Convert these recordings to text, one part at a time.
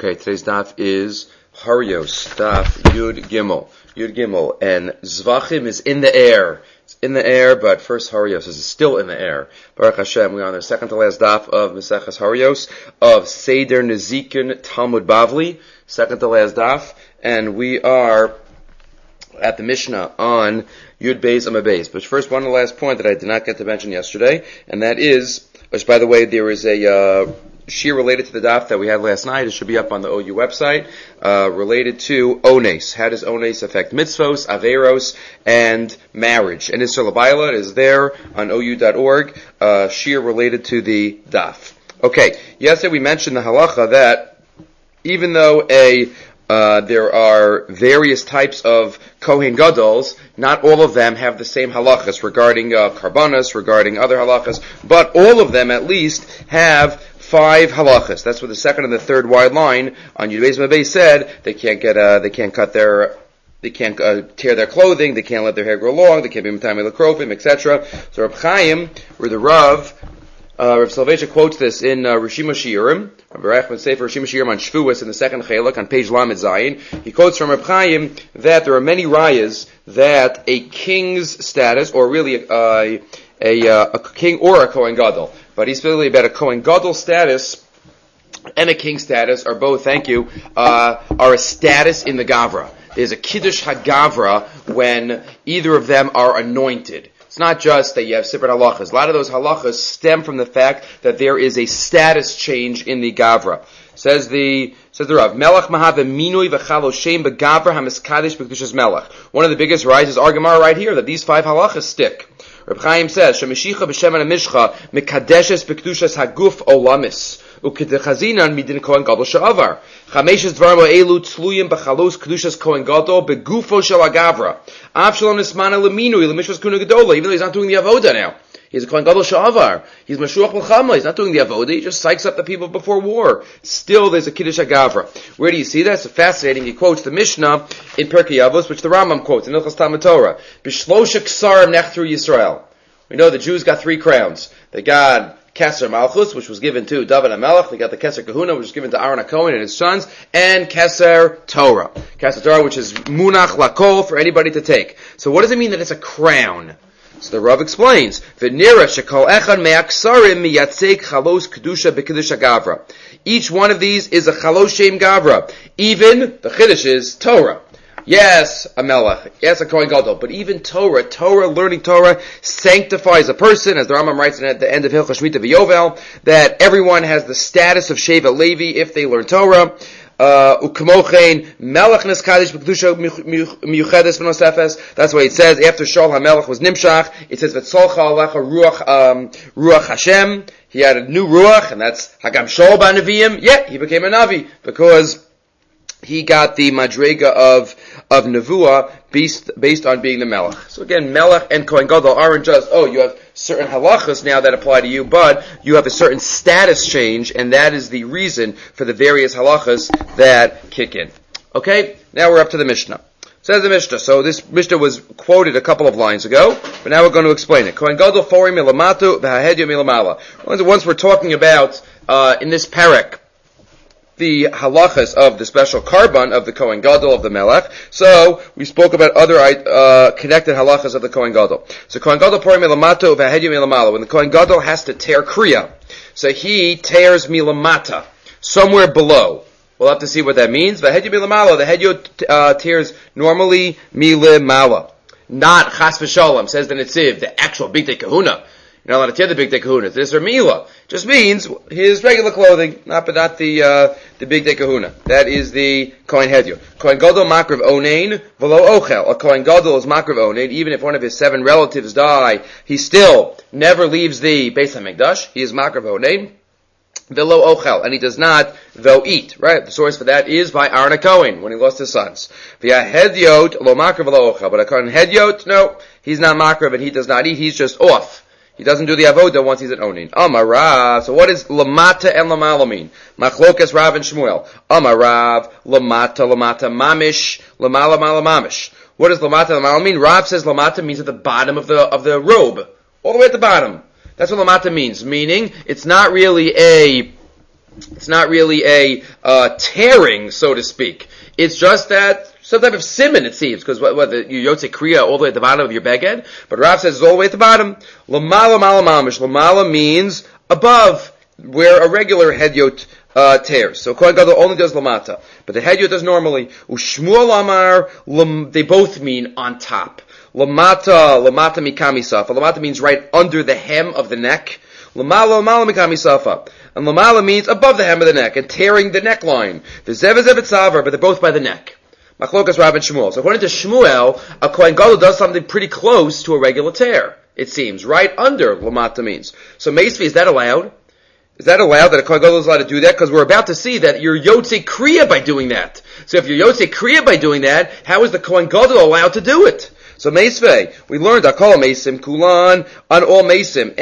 Okay, today's daf is Harios, daf Yud Gimel. Yud Gimel, and Zvachim is in the air. It's in the air, but first Harios is still in the air. Baruch Hashem, we are on the second to last daf of Maseches Harios of Seder Nezikin Talmud Bavli, second to last daf, and we are at the Mishnah on Yud Beis Amud Beis. But first, one last point that I did not get to mention yesterday, and that is, which by the way, there is a shir related to the daf that we had last night. It should be up on the OU website, related to ones. How does ones affect mitzvos, averos, and marriage? And Isser L'Bayla is there on OU.org, shir related to the daf. Okay, yesterday we mentioned the halacha that even though there are various types of Kohen Gadols, not all of them have the same halachas regarding karbanos, regarding other halachas, but all of them at least have 5 halachas. That's what the second and the third wide line on Yud Beis Amud Beis said. They can't tear their clothing, they can't let their hair grow long, they can't be Matamei L'Krofim, etc. So Reb Chaim, or the Rav Soloveitchik quotes this in Rishima Shiurim, Rabbi Rechman Sefer Rishima Shiurim on Shvuas in the second Chelak on page Lamed Zayin. He quotes from Reb Chaim that there are many rayas that a king's status, or really a king or a Kohen Gadol, but he's specifically about a Kohen Gadol status and a king status are both, are a status in the Gavra. There's a Kiddush HaGavra when either of them are anointed. It's not just that you have separate halachas. A lot of those halachas stem from the fact that there is a status change in the Gavra. Says the Rav, Melech Mahave Minui V'Chaloshem B'Gavra HaMiskadesh B'Kedushas Melech. One of the biggest rises, our Gemara right here, that these 5 halachas stick. Reb Chaim says, Shemishicha B'Shem HaMishcha Mikadeshes B'Kedushes HaGuf Olamis U'Kedechazinan Midin Kohen Gadol She'avar Chameshes Dvarim Ha'elu Tzluyim B'Chalos Kedushas Kohen Gadol B'Gufo Shel HaGavra Avshalom Nismana L'Minui L'Mishvas Kuna Gedola, even though he's not doing the Avoda now. He's a Kohen Gadol She'avar. He's Mashuach L'Chama. He's not doing the Avoda. He just psychs up the people before war. Still, there's a Kiddush HaGavra. Where do you see that? It's fascinating. He quotes the Mishnah in Pirkei Avos, which the Rambam quotes in Ilchos Talmud Torah. B'shlosh Ksarim Nechthru Yisrael. We know the Jews got 3 crowns. They got Keser Malchus, which was given to David HaMelech. They got the Keser Kahuna, which was given to Aaron HaKohen and his sons. And Keser Torah. Keser Torah, which is Munach Lakol for anybody to take. So what does it mean that it's a crown? So the Rav explains, V'nira shekol echad me'aksarim miyatzek chalos kedusha b'kedusha gavra. Each one of these is a chalos shem gavra. Even, the chiddush is Torah. Yes, a melech. Yes, a Kohen Gadol. But even Torah, learning Torah, sanctifies a person, as the Rambam writes at the end of Hilchos Shmita V'Yovel, that everyone has the status of Sheva Levi if they learn Torah. U'kamochein melech neskadish b'kedusha miyuchedes v'nosefes. That's why it says after Shaul HaMelech was Nimshach, it says v'tzolcha alecha ruach Hashem. He had a new ruach, and that's Hagam Shaul ba'Neviim. Yeah, he became a Navi because he got the madrega of Nevuah based on being the Melech. So again, Melech and Kohen Gadol aren't just, you have certain halachas now that apply to you, but you have a certain status change, and that is the reason for the various halachas that kick in. Okay, now we're up to the Mishnah. Says the Mishnah. So this Mishnah was quoted a couple of lines ago, but now we're going to explain it. Kohen Gadol forim milamatu v'hahedyo milamala. Once we're talking about, in this parak, the halachas of the special karban of the Kohen Gadol of the Melech. So we spoke about other connected halachas of the Kohen Gadol. So Kohen Gadol porim milamato v'hedyu milamala. When the Kohen Gadol has to tear kriya, so he tears milamata, somewhere below. We'll have to see what that means. V'hedyu milamala, the hedyu tears normally milimala, not chas v'shalom. Says the Netziv, the actual Bigdei Kahuna. You're not allowed to tear the Bigdei Kahuna. This or Mila. Just means his regular clothing, not the Bigdei Kahuna. That is the Kohen Hedyu. Kohen Gadol makriv onein v'lo ochel. A Kohen Gadol is makriv onein. Even if one of his 7 relatives die, he still never leaves the Beis HaMikdash. He is makriv onein v'lo ochel. And he does not, though, eat. Right? The source for that is by Aaron HaKohen, when he lost his sons. V'ya Hedyot lo makriv v'lo ochel. But a Kohen Hedyot, no, he's not makriv and he does not eat. He's just off. He doesn't do the avoda once he's at onin. Amarav. So what does lamata and lamala mean? Machlokas Rav and Shmuel. Amarav. Lamata mamish. Lamala mamish. What does lamata lamala mean? Rav says lamata means at the bottom of the robe, all the way at the bottom. That's what lamata means. Meaning, it's not really a It's not really a tearing, so to speak. It's just that some type of simon, it seems, because you yotze kriya all the way at the bottom of your beged, but Rav says it's all the way at the bottom. Lamala mala mamish. Lamala means above, where a regular hedyot tears. So Kohen Gadol only does lamata, but the hedyot does normally. Ushmuel amar, they both mean on top. Lamata mikami safa. Lamata means right under the hem of the neck. Lamala mikami safa. And lamala means above the hem of the neck and tearing the neckline. The zev tzavar, but they're both by the neck. Machlokas Rav and Shmuel. So according to Shmuel, a Kohen Gadol does something pretty close to a regular tear. It seems right under lamata means. So Meisvi, is that allowed? Is that allowed that a Kohen Gadol is allowed to do that? Because we're about to see that you're yotze kriya by doing that. So if you're yotze kriya by doing that, how is the Kohen Gadol allowed to do it? So Meisvei, we learned Akol Meisim Kulan on all Meisim,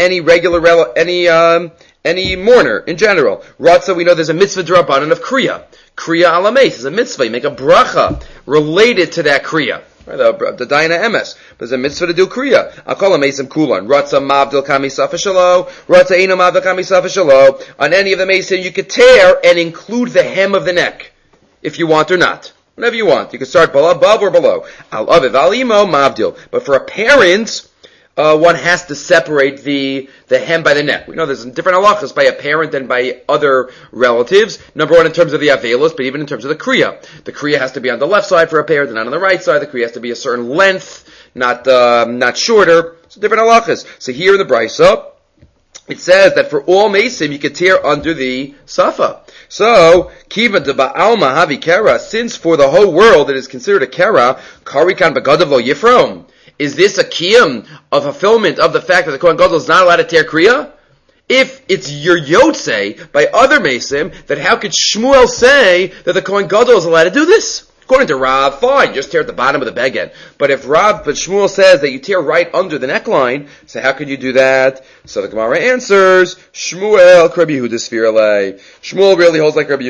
any mourner in general. Ratza, we know there's a mitzvah drabanan of kriya. Kriya ala meis is a mitzvah. You make a bracha related to that kriya. Right, the Daina Emes. But there's a mitzvah to do kriya. Akol Meisim Kulan. Ratza mavdil kami safa shalo. Ratza eno mavdil kami safa shalo. On any of the Meisim, you could tear and include the hem of the neck, if you want or not. Whenever you want. You can start above or below. Al aviv al imo mavdil. But for a parent, one has to separate the hem by the neck. We know there's different halachas by a parent and by other relatives. Number one, in terms of the avelos, but even in terms of the kriya. The kriya has to be on the left side for a parent and not on the right side. The kriya has to be a certain length, not shorter. So different halachas. So here in the Brisa, it says that for all mesim, you can tear under the safa. So, kiva de ba'alma havi kera, since for the whole world it is considered a kera, karikan begadav lo yifrom. Is this a kiyum, a fulfillment of the fact that the Kohen Gadol is not allowed to tear kriya? If it's your yotze by other mesim, then how could Shmuel say that the Kohen Gadol is allowed to do this? According to Rav, fine, just tear at the bottom of the beged. But Shmuel says that you tear right under the neckline, so how could you do that? So the Gemara answers, Shmuel, Rabbi Yehuda Sfirale. Shmuel really holds like Rabbi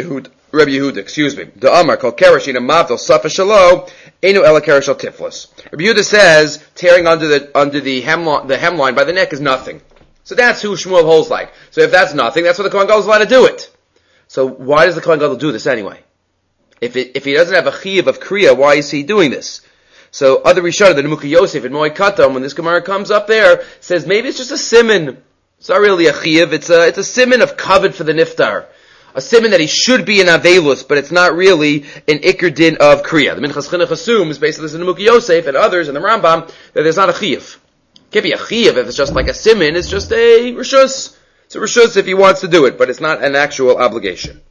Yehuda, The Amar, called Kerashina Mavdal Safa Shalo, Enu Ela Kerashal Tiflis. Rabbi Yehuda says, tearing under the hemline by the neck is nothing. So that's who Shmuel holds like. So if that's nothing, that's why the Kohen Gadol is allowed to do it. So why does the Kohen Gadol do this anyway? If he doesn't have a chiyuv of kriya, why is he doing this? So other Rishonim, the Nemuka Yosef and Moed Katam, when this Gemara comes up there, says maybe it's just a siman. It's not really a chiyuv. It's a siman of kavod for the niftar. A siman that he should be in avelus, but it's not really an ikr din of kriya. The Minchas Chinuch assumes, based on this in Nemuka Yosef and others in the Rambam, that there's not a chiyuv. It can't be a chiyuv if it's just like a siman. It's just a rishus. It's a rishus if he wants to do it, but it's not an actual obligation.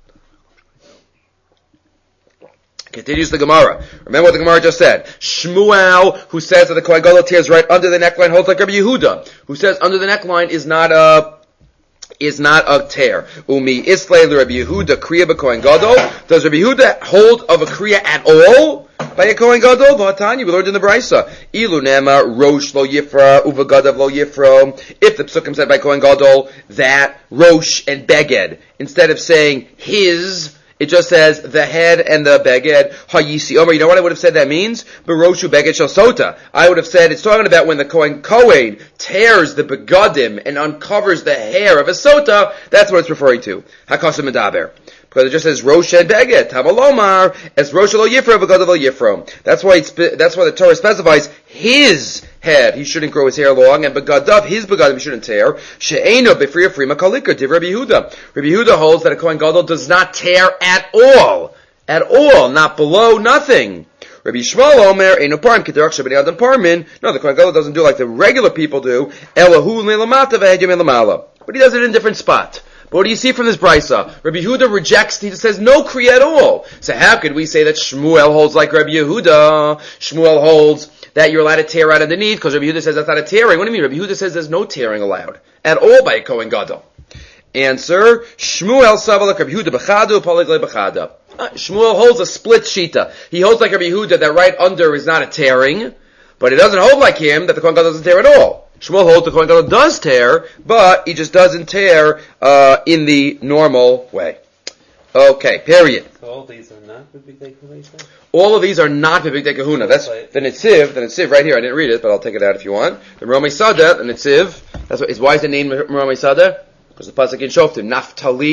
Continues the Gemara. Remember what the Gemara just said. Shmuel, who says that the Kohen Gadol tears right under the neckline, holds like Rabbi Yehuda, who says under the neckline is not a tear. Umi Islay Rabbi Yehuda kriya b'Kohen Gadol. Does Rabbi Yehuda hold of a kriya at all by a Kohen Gadol? V'hatani, we learned in the Brisa. Ilu nema rosh lo yifra uvagadav lo yifro. If the psukim said by Kohen Gadol that rosh and beged, instead of saying his, it just says the head and the beged. Hayisi Omer. You know what I would have said that means? Baroshu beged shel sota. I would have said it's talking about when the Kohen tears the begadim and uncovers the hair of a sota. That's what it's referring to. Hakasim medaber. Because it just says rosh and beged. Tamalomar as rosh lo yifro begadav lo yifro. That's why the Torah specifies his head. He shouldn't grow his hair long, and begadav, his begadim, he shouldn't tear. She'eno befriya frima kalika. Div Rabbi Yehuda. Rabbi Yehuda holds that a Kohen Gadol does not tear at all, not below, nothing. Rabbi Yishmael Omer eno parim k'derach shebnei adam parmin. No, the Kohen Gadol doesn't do like the regular people do. Elahu le'lamata v'hedyom le'lamala. But he does it in a different spot. But what do you see from this brisa? Rabbi Yehuda rejects, he says no kriya at all. So how could we say that Shmuel holds like Rabbi Yehuda? Shmuel holds that you're allowed to tear out underneath, because Rabbi Yehuda says that's not a tearing. What do you mean? Rabbi Yehuda says there's no tearing allowed at all by a Kohen Gadol. Answer, Shmuel savalak Rabbi Yehuda b'chadu, poligle b'chada. Shmuel holds a split shita. He holds like Rabbi Yehuda that right under is not a tearing, but he doesn't hold like him that the Kohen Gadol doesn't tear at all. Shmuel holds the Kohen Gadol does tear, but he just doesn't tear in the normal way. Okay, period. So all these are not b'bigdei kahuna? All of these are not b'bigdei kahuna. That's the Netziv right here. I didn't read it, but I'll take it out if you want. The Romei Sada, the Netziv. Why is it named Romei Sada? Because the pasuk in Shoftim, Naftali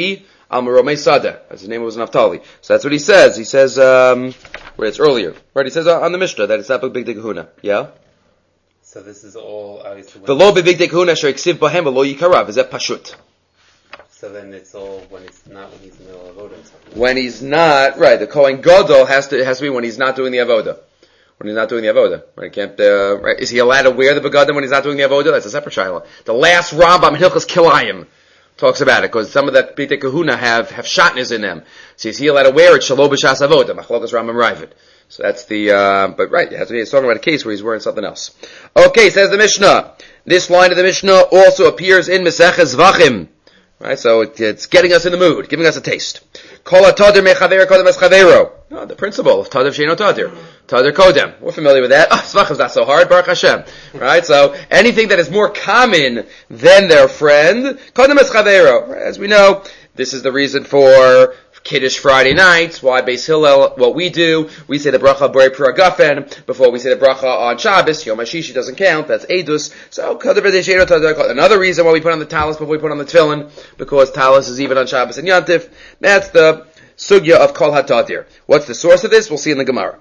Al Meromei Sada. As his name was Naphtali. So that's what he says. He says, where it's earlier. Right, he says on the Mishnah that it's not big kahuna. Yeah? So this is all obviously. V'lo b'big kahuna asher iksiv bahem v'lo yikarav. Is that pashut? So then it's all when he's in the middle of avoda. When he's not, right, the Kohen Gadol has to be when he's not doing the avoda. When he's not doing the avoda. Right, can't, right, is he allowed to wear the begadim when he's not doing the avoda? That's a separate shayla. The last Rambam in Hilchos Kilayim talks about it, because some of that B'tei Kahuna have shatnez in them. So is he allowed to wear it? Shalo b'shas avoda. Machlokas Rambam Ravid. So that's the, but right, he's talking about a case where he's wearing something else. Okay, says the Mishnah. This line of the Mishnah also appears in Meseches Zvachim. Right, so it's getting us in the mood, giving us a taste. Kol ha'tadir mechaver kodem es chavero. No, the principle of tadir sheino tadir. Tadir kodem. We're familiar with that. Zvachim's not so hard, Baruch Hashem. Right, so anything that is more common than their friend, kodem es chavero. As we know, this is the reason for Kiddush Friday nights, why Beis Hillel, what we do, we say the bracha Borei Pura Gafen, before we say the bracha on Shabbos, Yom HaShishi doesn't count, that's Eidus, so another reason why we put on the talis before we put on the tefillin, because talis is even on Shabbos and Yantif, that's the sugya of Kol HaTadir. What's the source of this? We'll see in the Gemara.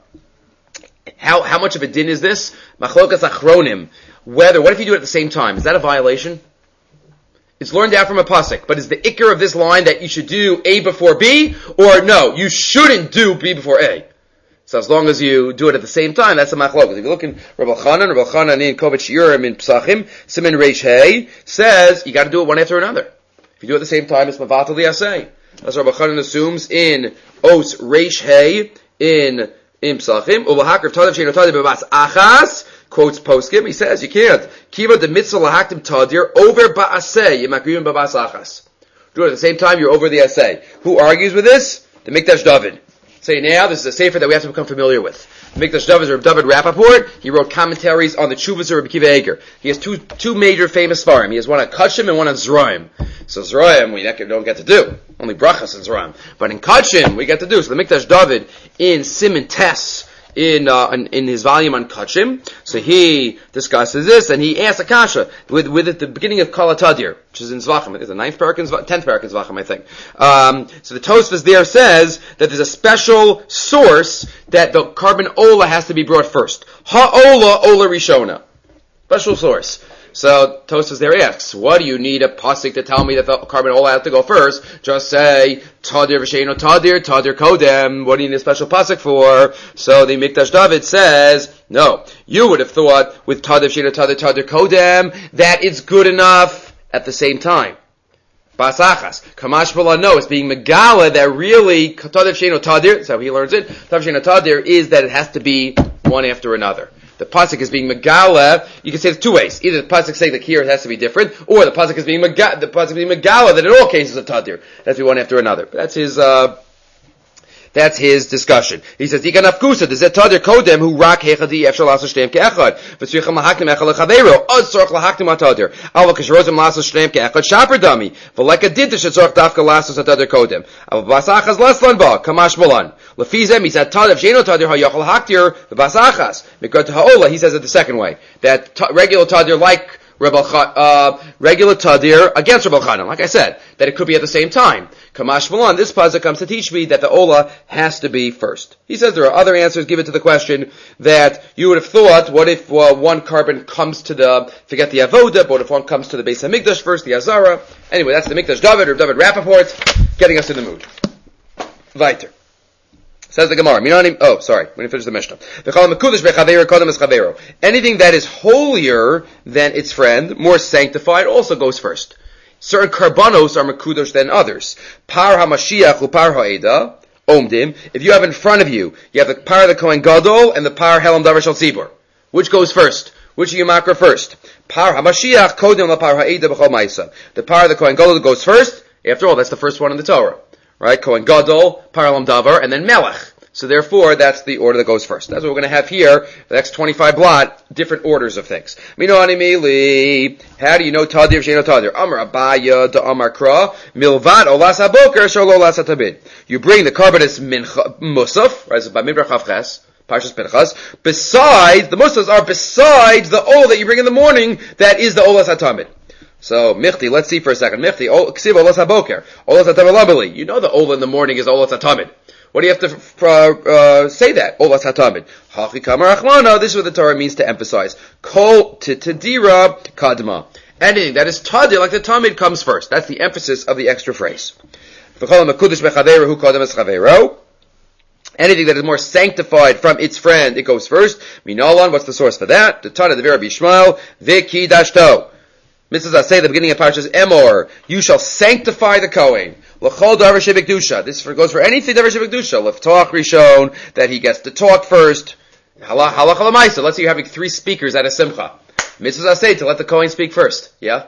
How much of a din is this? Machlokas Achronim, what if you do it at the same time? Is that a violation? It's learned out from a pasuk, but is the ikar of this line that you should do A before B, or no, you shouldn't do B before A? So as long as you do it at the same time, that's a machlokas. If you look in Rabbi Chanan in Kovach Shiurim in Psachim, Siman Reish Hey, says you got to do it one after another. If you do it at the same time, it's Mavatal Yaseh. That's what Rabbi Chanan assumes in Os Reish Hey in Psachim. Ubahakar Tadav Sheino Tadav Bebas Achas. Quotes Poskim, he says, you can't. Kiva the mitzvah lahaktim tadir over ba'aseh, yimakriyim b'bas achas. Do it at the same time, you're over the aseh. Who argues with this? The Mikdash David. Say now, this is a sefer that we have to become familiar with. The Mikdash David is Reb David Rappaport. He wrote commentaries on the Tshuvas of Reb Kiva Eger. He has two major famous farim. He has one on Kachim and one on Zraim. So Zraim, we don't get to do. Only brachas in Zraim. But in Kachim, we get to do. So the Mikdash David in Siman Tes, in his volume on Kachim, so he discusses this, and he asks Akasha with at the beginning of Kol HaTadir, which is in Zvachim. It's the 10th parak in Zvachim, I think. So the Tosfos there says that there's a special source that the carbon ola has to be brought first. Ha'ola ola rishona. Special source. So Tosfos there asks, what do you need a pasuk to tell me that the carbon ola has to go first? Just say tadir v'sheino tadir kodem. What do you need a special pasuk for? So the Mikdash David says, no, you would have thought with tadir v'sheino tadir kodem that it's good enough at the same time. Basachas. Kamash Bala, no, it's being Megala that really tadir v'sheino tadir, that's how he learns it. Tadir v'sheino tadir is that it has to be one after another. The pasuk is being megala. You can say it two ways. Either the pasuk saying that here it has to be different, or the pasuk is being megala that in all cases of tadir. That's one after another. That's his discussion. He says, "Ikan afkusa does that tadir kodem who rak hechadi efshal laso shneim keechad v'tzricham lahaktim echad lechavero od tzorach lahaktim atadir al k'shrozim laso shneim keechad shaper dami v'leka did the shetzorach dafka laso tadir kodem al basachas leslan ba kamash molan lefizem he said tadir sheino tadir hayachal haktir v'basachas mikrat haola he says it the second way that regular tadir like regular tadir against Rebbe Chanan, like I said, that it could be at the same time. Kamash Malan, this pasuk comes to teach me that the ola has to be first. He says there are other answers given to the question that you would have thought, what if one carbon comes to forget the avoda, but if one comes to the Beis HaMikdash first, the Azara. Anyway, that's the Mikdash David, or David Rappaport, getting us in the mood. Weiter. Says the Gemara. We didn't finish the Mishnah. Anything that is holier than its friend, more sanctified, also goes first. Certain karbanos are mekudosh than others. Par hamashiach upar ha'eda omdim. If you have in front of you, you have the par of the Kohen Gadol and the par helam davar shel tzibur. Which goes first? Which are you makra first? Par hamashiach kodem la par ha'eda b'chol ma'isa. The par of the Kohen Gadol goes first. After all, that's the first one in the Torah. Right? Kohen Gadol, Paralam Davar, and then Melech. So therefore, that's the order that goes first. That's what we're going to have here. The next 25 blot, different orders of things. Minoni mili. How do you know Tadir Sheno Tadir? Amar Abaya da Amar Kra. Milvad Olas HaBoker Shalo Olas HaTabid. You bring the carbonus Musaf, right? So by Mibrach Chavches, Parshas Pinchas. Besides, the Musafs are besides the Ola that you bring in the morning, that is the Olas HaTamid. So, Michti, let's see for a second. Michti, Ksiv Olas HaBoker, Olas HaTamalabali. You know the Ola in the morning is Olas HaTamid. What do you have to say that? Olas HaTamid. Hachi Kamar Achlana, this is what the Torah means to emphasize. Kol Titadira Kadma. Anything that is Tadir, like the Tamid, comes first. That's the emphasis of the extra phrase. Anything that is more sanctified from its friend, it goes first. Minalan, what's the source for that? The Tana, the Vera Bishmael, Viki Dashto. Mrs. Asay, the beginning of Parshas Emor, you shall sanctify the Kohen. L'chol davar shebekdusha. This goes for anything davar shebekdusha. L'ftach rishon, that he gets to talk first. Halach l'maisa. Let's say you're having 3 speakers at a simcha. Mrs. Asay, to let the Kohen speak first. Yeah?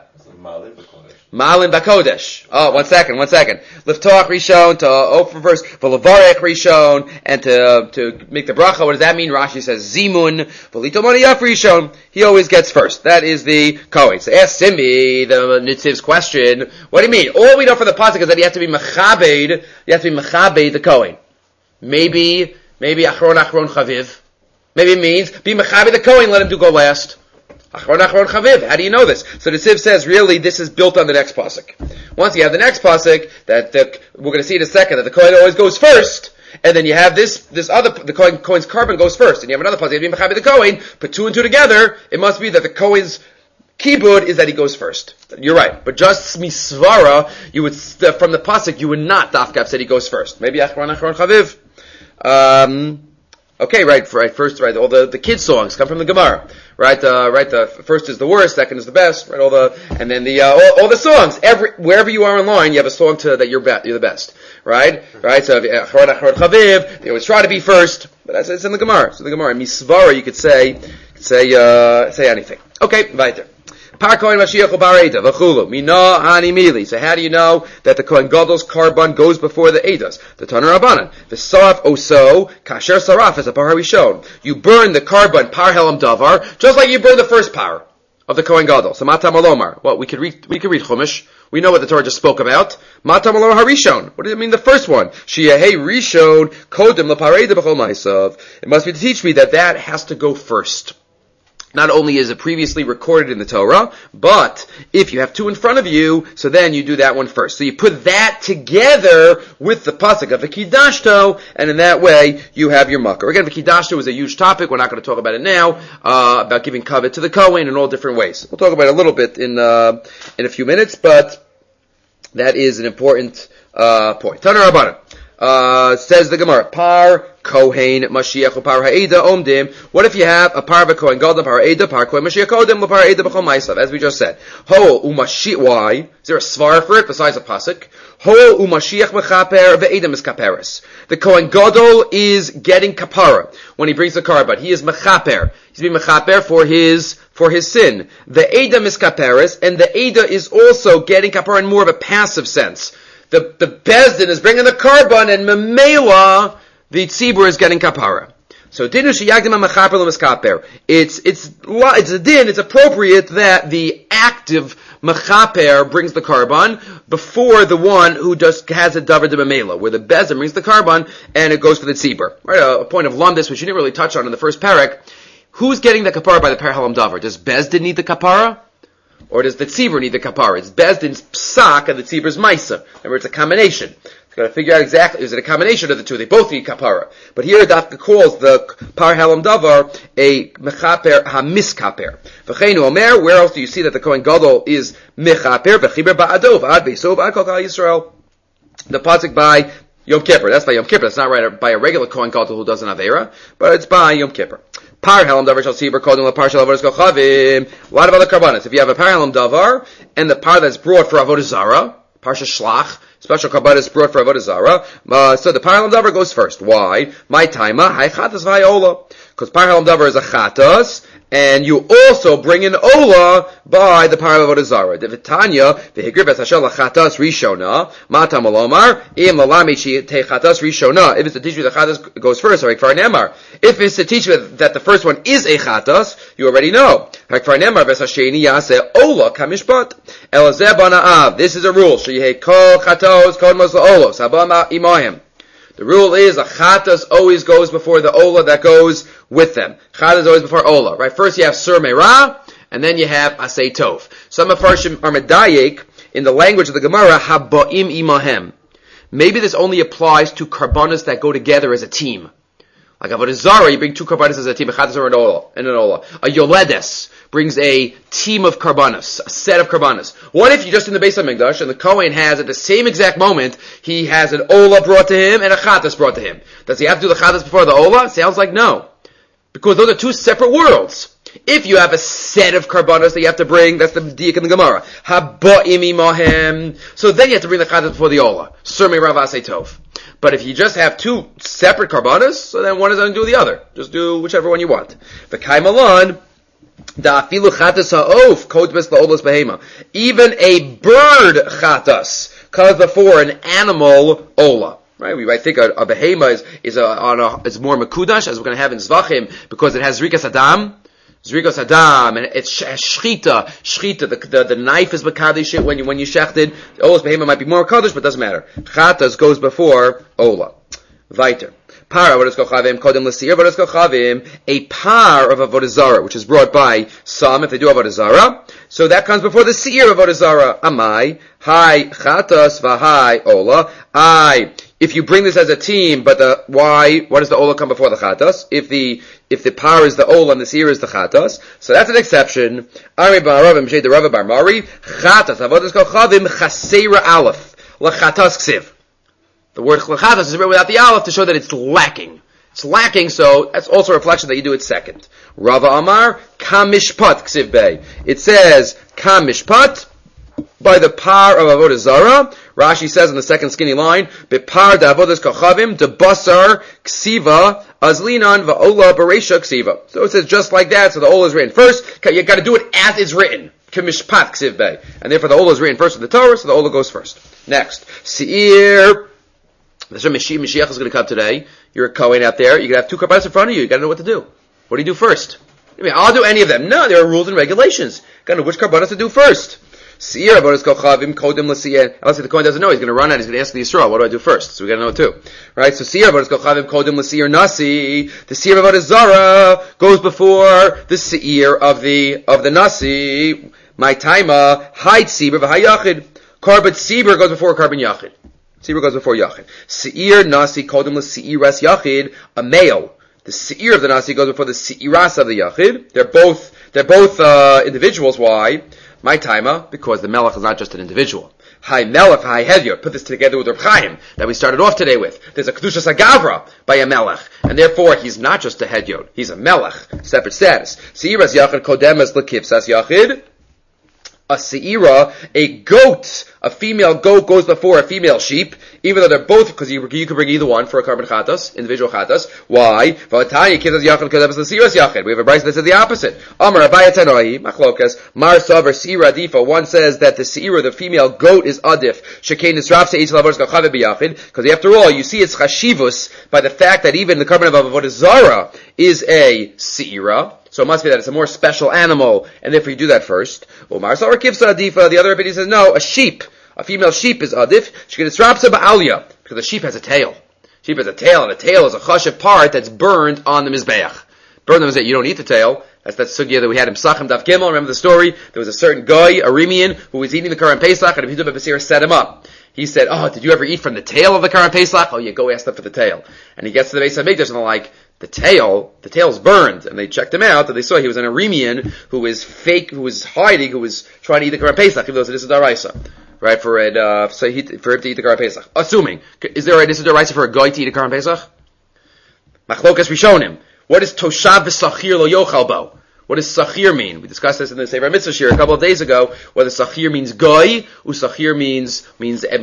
Malin Bakodesh. Oh, one second. Liftach Rishon, to open first, V'levarech Rishon, and to make the bracha. What does that mean? Rashi says Zimun, V'lito Moniyaf Rishon. He always gets first. That is the Kohen. So ask Simbi, the Nitziv's question, what do you mean? All we know from the pasuk is that you have to be Mechabed, the Kohen. Maybe Achron Chaviv. Maybe it means, be Mechabed the Kohen, let him go last. Achron Chaviv. How do you know this? So the Siv says, really, this is built on the next pasuk. Once you have the next pasuk, that we're going to see in a second, that the Kohen always goes first, and then you have this other, the Kohen's carbon goes first, and you have another pasuk, you have the Kohen, put 2 and 2 together, it must be that the Kohen's kibud is that he goes first. You're right. But just misvara, you would, from the pasuk, you would not dafka said he goes first. Maybe Achron Chaviv. Okay, right, first, all the kids songs come from the Gemara, right, the first is the worst, second is the best, right, all the songs, wherever you are online, you have a song you're the best, right, so, they always try to be first, but it's in the Gemara, misvara, you could say anything. Okay, weiter. Par Kohen Mashiach Bar Eidah v'chulu mina hani mili. So how do you know that the Kohen Gadol's carbon goes before the Eidas? The Tanur Rabbanan. V'saraf oso kasher saraf as a par harishon. You burn the carbon par helam davar just like you burn the first par of the Kohen Gadol. So matam alomar. Well, we could read Chumash. We know what the Torah just spoke about. Matam alomar harishon. What does it mean? The first one. Shiyahei rishon kodem lapar Eidah b'chol ma'asav. It must be to teach me that has to go first. Not only is it previously recorded in the Torah, but if you have 2 in front of you, so then you do that one first. So you put that together with the pasuk of V'kidashto, and in that way you have your makar. Again, V'kidashto is a huge topic. We're not going to talk about it now, about giving covet to the Kohen in all different ways. We'll talk about it a little bit in a few minutes, but that is an important point. Tanur Rabbanan. Says the Gemara, par Kohen Mashiach par ha'eda omdim. What if you have a par Kohen Gadol par ha'eda par Kohen Mashiach odem par ha'eda b'chol ma'asav? As we just said, ho umashiach. Why is there a svar for it besides a pasuk? Ho umashiach mechaper ve'eda miskaperes. The Kohen Gadol is getting kapara when he brings the carbon. He is mechaper. He's being mechaper for his sin. The eda miskaperes, and the eda is also getting kapara in more of a passive sense. The Bezdin is bringing the carbon, and Memela, the Tzibur is getting kapara. So, dinu sheyagdim ha'mechaper l'meskaper. It's a din, it's appropriate that the active mechaper brings the carbon before the one who just has a davar de Memela, where the Bezdin brings the carbon, and it goes for the Tzibur. Right, a point of lumdis, which you didn't really touch on in the first parak. Who's getting the kapara by the parhalam davar? Does Bezdin need the kapara? Or does the tzibur need the kapara? It's Bezdin's psak and the tzibur's maisa. Remember, it's a combination. It's got to figure out exactly, is it a combination of the two? They both need kapara. But here Dafka calls the par halam davar a mechaper ha-miskaper. V'cheinu omer, where else do you see that the Kohen Gadol is mechaper? V'chiber ba'adov, ad be'sov, ad kol kal Yisrael. The pasuk by Yom Kippur. That's by Yom Kippur. That's not right by a regular Kohen Gadol who does an Avera, but it's by Yom Kippur. Par halam davar shall tzibur kodem lapar shel avodas kochavim. A lot of other karbanos. If you have a par halam davar and the par that's brought for avodah zara, parsha shlach, special karbanos brought for avodah zara, so the par halam davar goes first. Why? My taima hay chatas v'hayola. Because par halam davar is a chatas, and you also bring in ola by the par avodah zara. Devitanya v'higribes hashel lachatas rishona matam alomar im lalami te chatas rishona. If it's to teach you the chatas goes first, or hikvar nemar. If it's to teach you that the first one is a chatas, you already know. Hikvar nemar v'sasheni yaseh ola kamishpat elazeh banaav. This is a rule. Sheyeh kol chatos kodmos laolos haba imahim. The rule is a chatas always goes before the ola that goes with them. Chatas always before ola, right? First you have sur meirah, and then you have asay tov. Some Mefarshim are medayek in the language of the Gemara, haba'im imahem. Maybe this only applies to karbanos that go together as a team. Like Avodah Zarah, you bring two karbanos as a team, a chatas and an ola. A yoledes brings a team of karbanos, a set of karbanos. What if you just in the Beis HaMikdash, and the Kohen has, at the same exact moment, he has an ola brought to him and a chatas brought to him. Does he have to do the chatas before the ola? Sounds like no. Because those are two separate worlds. If you have a set of karbanos that you have to bring, that's the diak in the Gemara. Haba'im imahem. So then you have to bring the chatas before the ola. Surmei Rav Asay Tov. But if you just have two separate karbanos, so then one is going to do the other. Just do whichever one you want. V'kai malan, da'afilu chatas ha'of, kodbes la'olas behema. Even a bird chatas comes before an animal ola. Right? We might think a behema is more mekudash, as we're going to have in Zvachim, because it has Zrikas Adam. Zrikos Adam, and it's shchita. The knife is mekadosh when you shechted. Ola's behema might be more kadosh, but doesn't matter. Chatas goes before Ola. Weiter. Par what is kochavim kodem l'sir. What is kochavim a par of avodah zarah, which is brought by some if they do avodah zarah. So that comes before the seir of avodah zarah. Amai hi chatas v'hai Ola. If you bring this as a team, but why does the Ola come before the Chatas? If the par is the Ola and the Seir is the Chatas, so that's an exception. Ari bar Rav Mishei the Rav bar Mari, Chatas, avodas kochavim, chaseira aleph, lachatas ksiv. The word lachatas is written without the aleph to show that it's lacking. It's lacking, so that's also a reflection that you do it second. Rava Amar, kamishpat ksiv bey. It says, kamishpat, by the par of avodah zarah. Rashi says in the second skinny line, "Bepar da'avodas kochavim debasar ksiva azlinan va'ola bereisha ksiva." So it says just like that. So the ola is written first. You got to do it as it's written. Kemishpat ksiv bei, and therefore the ola is written first in the Torah. So the ola goes first. Next, seir. This is Mashiach is going to come today. You're a Kohen out there. You're going to have two karbanos in front of you. You got to know what to do. What do you do first? I mean, I'll do any of them. No, there are rules and regulations. Got to know which karbanos to do first. Seir avodas kochavim kodem l'seir. Unless the Kohen doesn't know, he's going to run out. He's going to ask the Yisrael, what do I do first? So we got to know too, right? So seir avodas kochavim kodem l'seir nasi. The seir avodas zara goes before the seir of the nasi. My taima hide seir v'hayachid. Karbat seir goes before karban yachid. Seir goes before yachid. Seir nasi kodem l'seir ras yachid. A male. The seir of the nasi goes before the seiras of the yachid. They're both individuals. Why? My taima, because the melech is not just an individual. Hi melech, hi hedyot. Put this together with Reb Chaim that we started off today with. There's a kedushas agavra by a melech, and therefore he's not just a hedyot. He's a melech, separate status. Seiras yachid kodemas lekipsas yachid. A seira, a goat, a female goat goes before a female sheep, even though they're both, because you could bring either one for a karban chatas, individual chatas. Why? We have a brayso that says the opposite. Amar Abaye Tanoi, machlokas, mar savar seira adifa. One says that the seira, the female goat, is adif. Shekein nisraf se'itz lavos kachaveh biyachid. Because after all, you see its chashivus by the fact that even the karban of avodah zara is a seira. So it must be that it's a more special animal, and therefore you do that first. Umar Savar Kivsa Adifa, the other opinion says, no, a sheep, a female sheep is Adif, she gets Rapsa Ba'alya, because the sheep has a tail. Sheep has a tail, and the tail is a chashav part that's burned on the Mizbeach. Burned on the Mizbeach, you don't eat the tail. That's that sugya that we had in Pesachim Daf Gimel. Remember the story? There was a certain guy, Aramean, who was eating the Karan Pesach, and Abhidub Basir set him up. He said, oh, did you ever eat from the tail of the Karan Pesach? Oh yeah, go ask them for the tail. And he gets to the Beis HaMikdash, and they're like, the tail's burned, and they checked him out, and they saw he was an Aramean who was fake, who was hiding, who was trying to eat the Karan Pesach, even though this is Daraisa, right? For him to eat the Karan Pesach. Assuming, is there a Daraisa for a guy to eat a Karan Pesach? Machlokas Rishonim. What is Toshav v'Sachir lo yochal bo? What does Sachir mean? We discussed this in the Sefer Mitzvah Shir a couple of days ago. Whether Sachir means goy, or Sachir means ger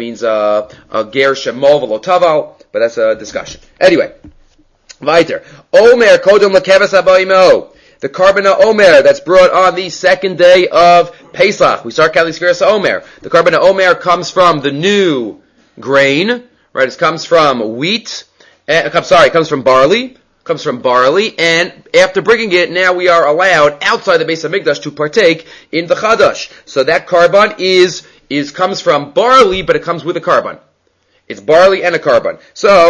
shemol v'lo taval, but that's a discussion. Anyway. Weiter. Omer kodom lekeves habayimo. The karbana omer that's brought on the second day of Pesach. We start Kali Skiras Omer. The karbana omer comes from the new grain, right? It comes from wheat. It comes from barley. And after bringing it, now we are allowed outside the Beis HaMikdash to partake in the Chadash. So that karban comes from barley, but it comes with a karban. It's barley and a karban. So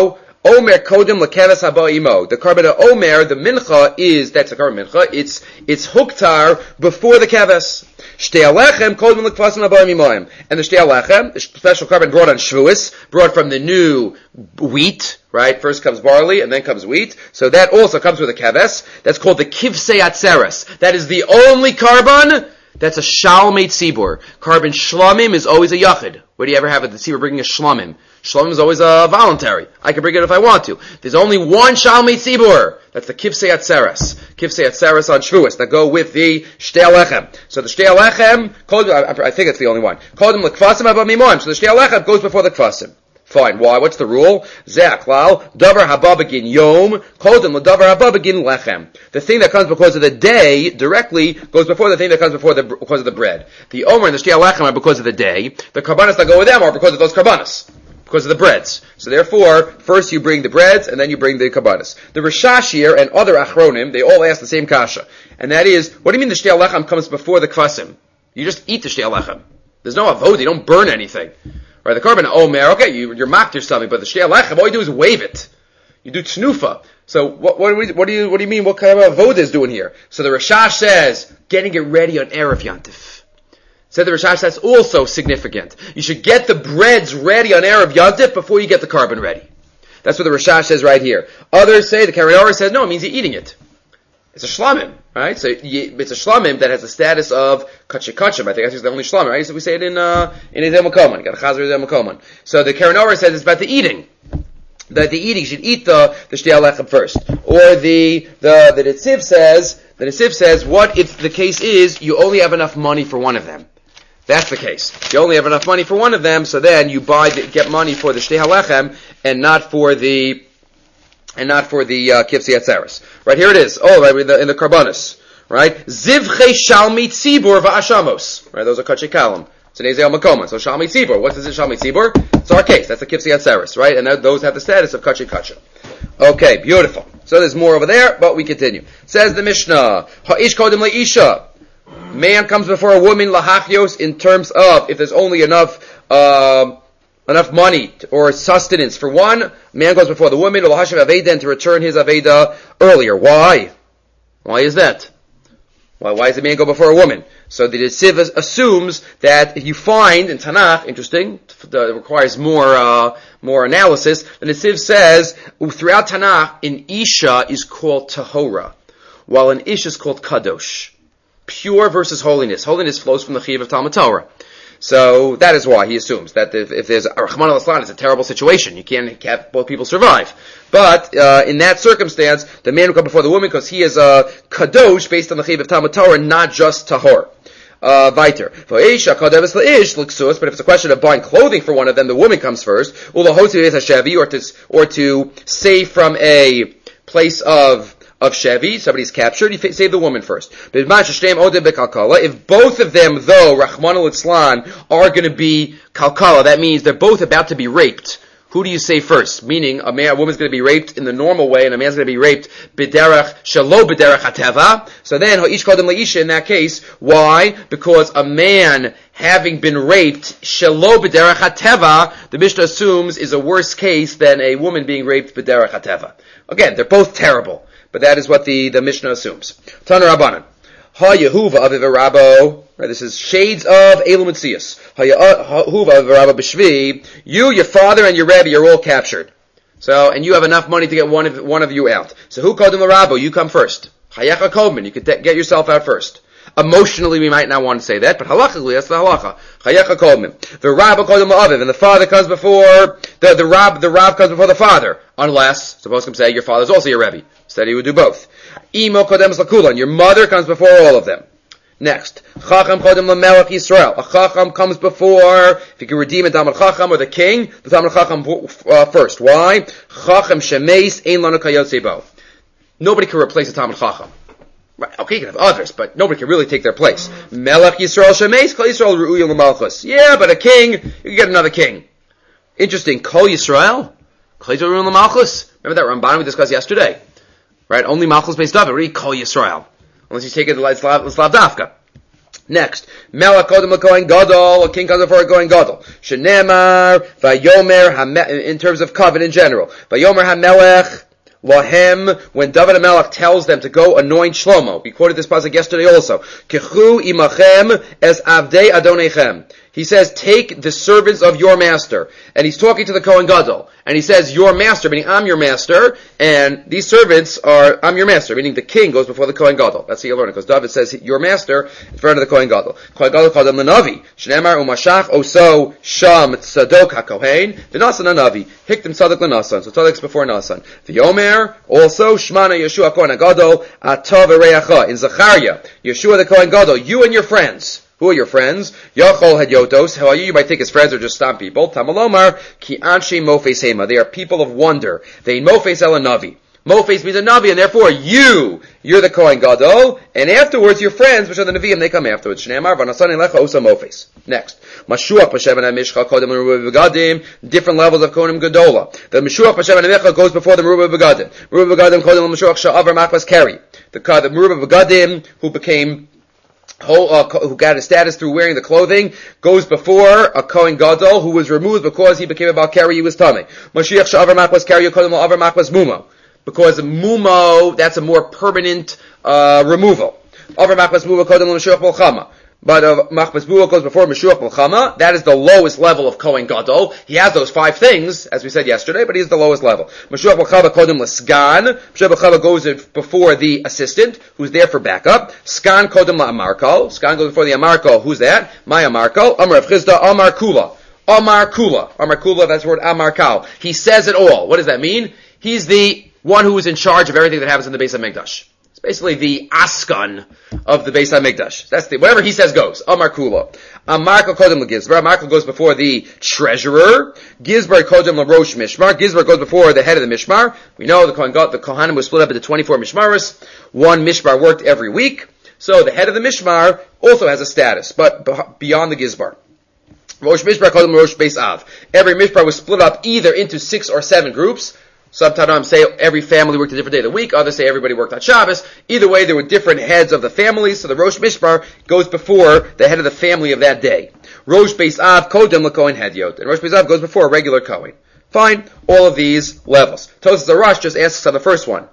Omer kodem lekeves haba imo. The carbon of Omer, the mincha that's a carbon mincha. It's huktar before the keves. Shtei alechem kodem lekvasim haba imoim. And the shtei alechem, the special carbon brought on Shavuos, brought from the new wheat, right? First comes barley and then comes wheat. So that also comes with a keves. That's called the kivsei atzeres. That is the only carbon that's a shalmei tzibur. Carbon shlamim is always a yachid. Where do you ever have a tzibur bringing a shlamim? Shlamim is always voluntary. I can bring it if I want to. There's only one shalmei tzibur. That's the kivsei atzeres. Kivsei atzeres on Shavuos that go with the shtei alechem. So the shtei alechem, I think it's the only one. Kodem lekvasim haba mimoim. So the shtei alechem goes before the kvasim. Fine. Why? What's the rule? Ze'aklal, davar haba begin yom, kodem l'davar haba begin lechem. The thing that comes because of the day directly goes before the thing that comes because of the bread. The omer and the shtei alechem are because of the day. The karbanos that go with them are because of those karbanos. Because of the breads. So therefore, first you bring the breads, and then you bring the karbanos. The Rishashir and other achronim, they all ask the same kasha. And that is, what do you mean the shtei alechem comes before the kvasim? You just eat the shtei alechem. There's no avod, you don't burn anything. Right, the carbon omer, okay, you're mocked your stomach, but the shtei alechem, all you do is wave it. You do tnufa. So what do you mean? What kind of avodah is doing here? So the Rashash says, getting it ready on Erev Yantif. Said the Rashash, that's also significant. You should get the breads ready on Erev Yantif before you get the carbon ready. That's what the Rashash says right here. Others say, the Karanora says, no, it means you're eating it. It's a shlamim, right? So it's a shlamim that has the status of kachim. I think that's the only shlamim, right? So we say it in Ezeh Makoman. You got a chazer Ezeh Makoman. So the Karanora says it's about the eating. That the eating should eat the shtei alechem first. Or the Netziv says, what if the case is you only have enough money for one of them? That's the case. You only have enough money for one of them, so then you get money for the shtei alechem and not for the kivsei atzeres. Right, here it is. Oh, right, in the karbanos. Right? Zivchei shalmi tzibur va'ashamos. Right, those are kachei kalam. It's an Ezeh Makoman. So shalmi tzibur. What is it, shalmi tzibur? It's our case. That's the kivsei atzeres, right? And those have the status of kachei kacha. Okay, beautiful. So there's more over there, but we continue. Says the Mishnah, ha'ish kodem le'isha. Man comes before a woman, lahachios, in terms of, if there's only enough money or sustenance for one, man goes before the woman, lahashav aveda, to return his aveda earlier. Why? Why is that? Why does the man go before a woman? So the Netziv assumes that if you find in Tanakh, interesting, it requires more analysis, the Netziv says, throughout Tanakh, an Isha is called Tahora, while an Ish is called Kadosh. Pure versus holiness. Holiness flows from the Chiyuv of Talmud Torah. So that is why he assumes that if there's Rahman al-Islan, it's a terrible situation. You can't have both people survive. But in that circumstance, the man will come before the woman because he is a kadosh based on the Chiyuv of Talmud Torah, not just tahor. Weiter. But if it's a question of buying clothing for one of them, the woman comes first. Or to save from a place of Shevi, somebody's captured, you save the woman first. If both of them, though, Rahman al-Islan, are going to be kalkala, that means they're both about to be raped. Who do you say first? Meaning, a woman's going to be raped in the normal way, and a man's going to be raped b'derech shelo b'derech hateva. So then, ha'ish kodem le'isha in that case. Why? Because a man having been raped shelo b'derech hateva, the Mishnah assumes is a worse case than a woman being raped b'derech hateva. Again, they're both terrible. But that is what the Mishnah assumes. Tana Rabbanan. Ha Yehuva Aviv Rabo. Right, this is shades of Elu Mitzias. Ha Yehuva Aviv Rabo B'Shvi. You, your father, and your Rebbe are all captured. So, and you have enough money to get one of you out. So who called him Rabo? You come first. Hayecha Kodman. You could get yourself out first. Emotionally, we might not want to say that, but halachically, that's the halacha. Chayecha kodem. The Rabbah kodem la'aviv, and the father comes before the Rav comes before the father, unless suppose him say your father's also your Rebbe. Instead, he would do both. Imo kodem lakulan. Your mother comes before all of them. Next, Chacham kodem lamelech Yisrael. A Chacham comes before, if you can redeem a Talmid Chacham or the king, the Talmid Chacham first. Why? Chacham shemeis ein lanu kayotze bo. Nobody can replace a Talmid Chacham. Right, okay, you can have others, but nobody can really take their place. Melech Yisrael shemeis, Kol Yisrael ru'uyim l'malchus. Yeah, but a king, you can get another king. Interesting. Kol Yisrael? Kol Yisrael ru'uyim l'malchus? Remember that Ramban we discussed yesterday? Right, only malchus based David. Really, Kol Yisrael. Unless you take it like Slav Dafka. Next, Melech Kodem LaKohen Gadol, a king comes before a Kohen Gadol. Shenemar, Vayomer, in terms of covenant in general. Vayomer HaMelech, Lahem, when David HaMelech tells them to go anoint Shlomo. We quoted this pasuk yesterday also. Kechu imachem es avdei adonechem. He says, take the servants of your master. And he's talking to the Kohen Gadol. And he says, your master, meaning I'm your master, and these servants are, I'm your master, meaning the king goes before the Kohen Gadol. That's how you learn it, because David says, your master, in front of the Kohen Gadol. Kohen Gadol called him Lanavi. Shnemar umashach oso sham tzadok hakohen. V'nasan anavi. Hiktim tzadok l'nasan. So tzadok's before nasan. V'yomer, also, Shmana Yeshua Kohen Gadol, atov ereacha. In Zechariah, Yeshua the Kohen Gadol, you and your friends. Who are your friends? Yachol Hadyotos. How are you? You might think his friends are just stomp people. Tamalomar, Ki Anshe Mofes Hema. They are people of wonder. They Mofes El Navi. Mofes means a Navi, and therefore you're the Kohen Gadol, and afterwards your friends, which are the Nevi'im, they come afterwards. Shneamar, Vanasan Elecha Osa Mofes. Next. Mashuach Pashem and Mishcha Kodem Meruba Begadim. Different levels of Kohen Gadola. The Mashuach Pashem and Mishcha goes before the Meruba Begadim. Meruba Begadim Kodem Mashuach Sha'avar Machmas Keri. The Meruba Begadim, who became who got his status through wearing the clothing, goes before a Kohen Gadol who was removed because he became a Balkari, he was Tameh. Mashiach Sha'avar Machmas Keri Kodem La'avar Machmas Mumo. Because mumo, that's a more permanent removal. Avar Machmas Mumo Kodem L'Mashiach Melchama. But Machmas Mumo goes before Mashiach Melchama. That is the lowest level of Kohen Gadol. He has those 5 things, as we said yesterday, but he's the lowest level. Mashiach Melchama Kodem L'Sgan. Mashiach Melchama goes before the assistant, who's there for backup. Sgan Kodem La'amarkal. Sgan goes before the Amarkal. Who's that? My Amarkal. Amar Rav Chizda, Amar Kula. Amar Kula. Amar Kula, that's the word Amarkal. He says it all. What does that mean? He's the one who is in charge of everything that happens in the Beis HaMikdash. It's basically the Askan of the Beis HaMikdash. That's whatever he says goes. Amar Kula. Amarkal Kodem LeGizbar. Amarkal goes before the treasurer. Gizbar Kodem LeRosh Mishmar. Gizbar goes before the head of the Mishmar. We know the Kohanim was split up into 24 Mishmaris. One Mishmar worked every week. So the head of the Mishmar also has a status, but beyond the Gizbar. Rosh Mishmar Kodem LeRosh Beis Av. Every Mishmar was split up either into 6 or 7 groups. Sometimes say every family worked a different day of the week. Others say everybody worked on Shabbos. Either way, there were different heads of the families. So the Rosh Mishmar goes before the head of the family of that day. Rosh Beis Av Kodem LeKohen Hedyot. And Rosh Beis Av goes before a regular Kohen. Fine. All of these levels. Tosas Arash just asks on the first one.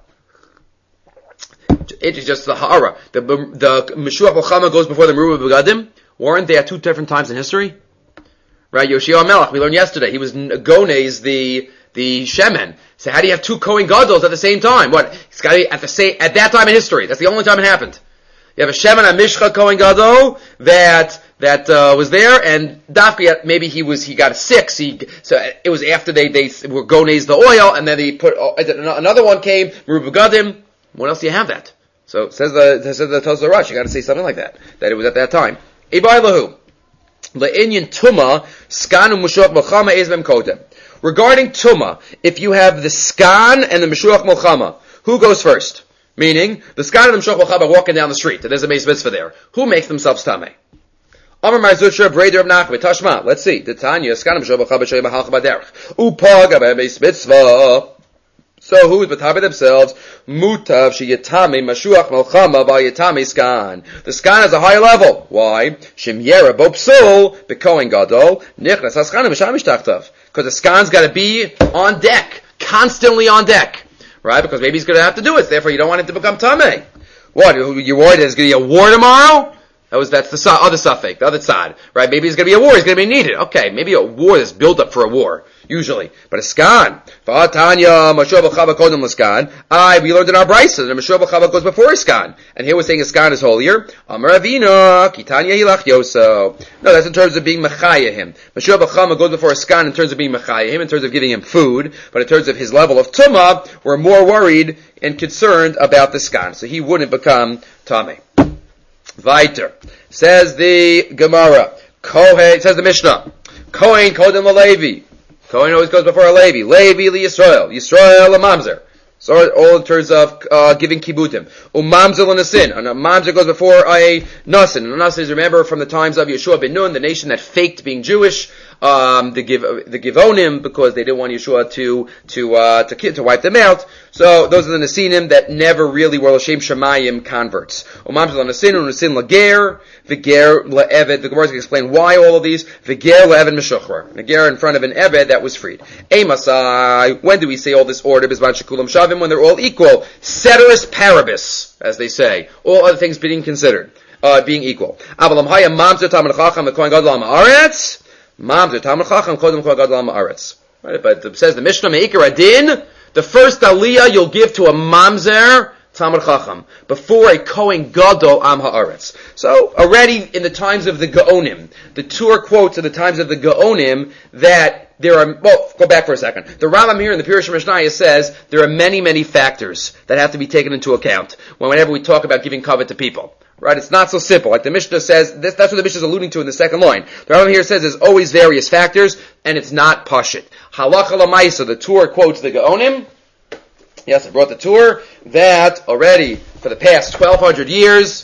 It is just the Ha'ara. The Mashuach Melchama goes before the Meruba Begadim. Weren't they at 2 different times in history? Right? Yoshua Melech, we learned yesterday. He was Gonez, the Shemen. So how do you have 2 Kohen Gadols at the same time? What? It's got to be at that time in history. That's the only time it happened. You have a Shemen HaMishcha Kohen Gadol that was there, and Dafka, maybe he got a 6. So it was after they were Gonez the oil, and then they put, another one came, Meruba Begadim. When else do you have that? So says the Tosas Rush, you got to say something like that it was at that time. Ibai Lahu. Le'inyan Tuma, Skan u'Mashuach Melchama Ezbem Kodem. Regarding Tuma, if you have the Skan and the Mashuach Melchama, who goes first? Meaning, the Skan and the Mashuach Melchama are walking down the street, and there's a Meis Mitzvah there. Who makes themselves Tameh? Amar Marzutra, Breder of Nachman, Tashma. Let's see. The Tanya, Skan and Mashuach Melchama Shoyim HaHalcha B'derech. Upag Abay Meis Mitzvah. So who is betame themselves? Mutav sheyatame mashuach melchama v'yatame skan. The skan is a higher level. Why? Shem yera bo psul bekohen gadol nichnas haschanim v'shamish tachtav. Because the skan's got to be on deck, constantly on deck, right? Because maybe he's going to have to do it. Therefore, you don't want it to become tameh. What? You're worried there's going to be a war tomorrow? That's the other suffix, the other side, right? Maybe there's going to be a war. He's going to be needed. Okay, maybe a war is built up for a war. Usually. But a skan. V'atanya, Mashuach Melchama Kodem l'skan. We learned in our Brisa that Mashuach Melchama goes before a skan. And here we're saying a skan is holier. Amar Avina, Kitanya Hilach Yoso. No, that's in terms of being Mechaya him. Mashuach Melchama goes before a skan in terms of being Mechaya him, in terms of giving him food. But in terms of his level of Tumah, we're more worried and concerned about the skan. So he wouldn't become Tameh. Weiter. Says the Gemara. Kohen, says the Mishnah. Kohen Kodem l'Levi. Kohen always goes before a Levi. Levi li-Yisrael. Yisrael a-Mamzer. So all in terms of giving kibutim. Mamzer l'Nasin. And a Mamzer goes before a Nasin. And a Nasin is, remember, from the times of Yeshua ben Nun, the nation that faked being Jewish. the Givonim, because they didn't want Yeshua to wipe them out. So those are the Nesinim that never really were L'Shem Shemayim converts. Umam Shel Nesin Unesin Lager, V'ger Le'eved. The Gemara is going to explain why all of these. V'ger Le'eved Meshuchra. V'ger in front of an Eved that was freed. Emasai. When do we say all this order? Bizman Shekulam Shavim, when they're all equal. Ceteris paribus, as they say. All other things being considered. Being equal. Avalam Haya Mamzer Tamar Chacham the Kohen Gadol Ha'aretz. Mamzer Tamar Chacham Kodem Kohen Gadol Ha'aretz. Right, but it says the Mishnah Me'ikar Adin. The first aliyah you'll give to a Mamzer Tamar Chacham before a Kohen Gadol Am Ha'aretz. So already in the times of the Gaonim, the Tur quotes in the times of the Gaonim that there are, well, go back for a second. The Rambam here in the Pirush Mishnah says there are many, many factors that have to be taken into account whenever we talk about giving covet to people. Right? It's not so simple. Like the Mishnah says, that's what the Mishnah is alluding to in the second line. The Rambam here says there's always various factors, and it's not pashit. Halacha l'maisa, the Tur quotes the Gaonim. Yes, I brought the Tur, that already for the past 1,200 years,